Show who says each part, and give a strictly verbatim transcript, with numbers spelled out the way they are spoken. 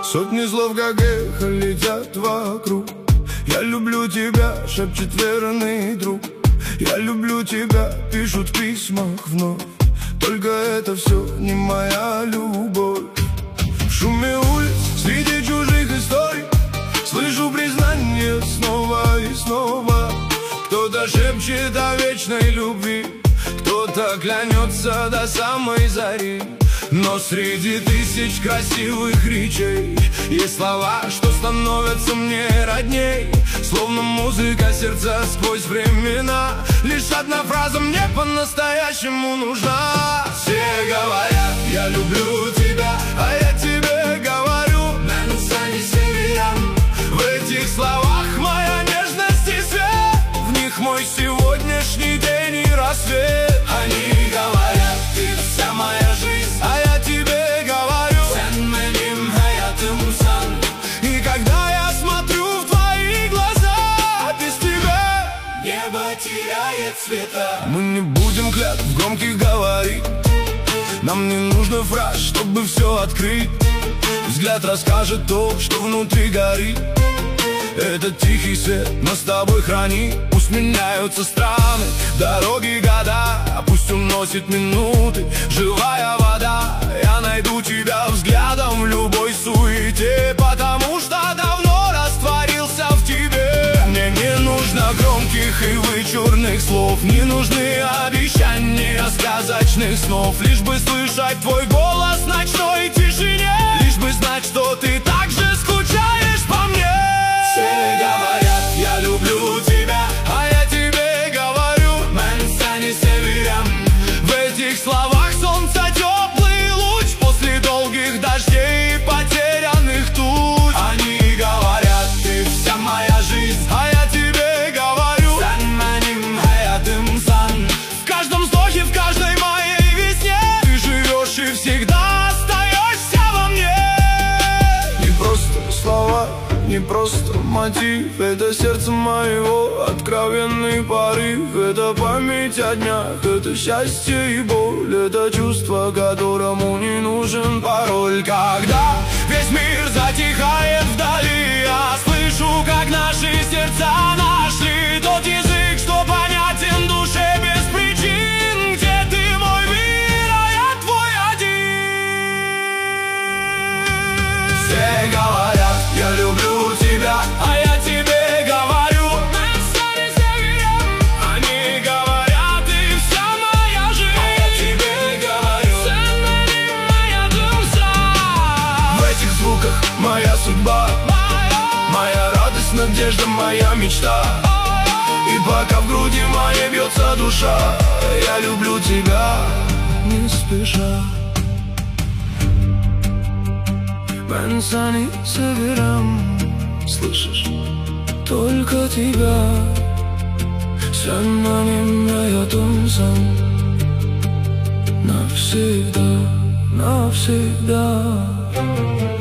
Speaker 1: Сотни слов, как эхо, летят вокруг. Я люблю тебя, шепчет верный друг. Я люблю тебя, пишут в письмах вновь. Только это все не моя любовь. В шуме улиц, среди чужих историй, слышу признание снова и снова. Кто-то шепчет о вечной любви, кто-то клянется до самой зари. Но среди тысяч красивых речей есть слова, что становятся мне родней. Словно музыка сердца сквозь времена. Лишь одна фраза мне по-настоящему нужна. Все говорят, я люблю тебя, а я тебе говорю, в этих словах моя нежность и свет, в них мой сегодняшний день и рассвет. Они говорят, ты вся моя жизнь, а я тебе говорю, и когда я смотрю в твои глаза, без тебя небо теряет цвета. Мы не будем клятв громких говорить, нам не нужно фраз, чтобы все открыть. Взгляд расскажет то, что внутри горит. Этот тихий свет нас с тобой хранит. Пусть меняются страны, дороги, года, пусть уносит минуты живая вода. Я найду тебя взглядом в любой суете, потому что давно растворился в тебе. Мне не нужно громких и вычурных слов, не нужны обещания сказочных снов. Лишь бы слышать твой голос в ночной тишине, лишь бы знать, что ты так же скучаешь по мне. Все говорят, я люблю тебя, а я тебе говорю, в этих словах солнца теплый луч после долгих дождей и потерянных туч. Они говорят, ты вся моя жизнь, а я тебе говорю, в каждом вздохе, в каждой моей весне ты живешь и всегда остаешься во мне. Не просто слова, не просто мотив, это сердце моего, откровенный порыв. Это память о днях, это счастье и боль, это чувство, которому не нужен пароль. Когда весь мир затихает вдали, я слышу, как наши сердца нашли тот язык, что понятен душе без причин. Где ты, мой мир, а я твой один. Все говорят, я люблю тебя, а я тебе говорю, они говорят, ты вся моя жизнь, а я тебе говорю, в этих звуках моя судьба, моя радость, надежда, моя мечта. И пока в груди моей бьется душа, я люблю тебя не спеша. Ben seni severim, слышишь, только тебя. Sen benim hayatımsın, навсегда, навсегда.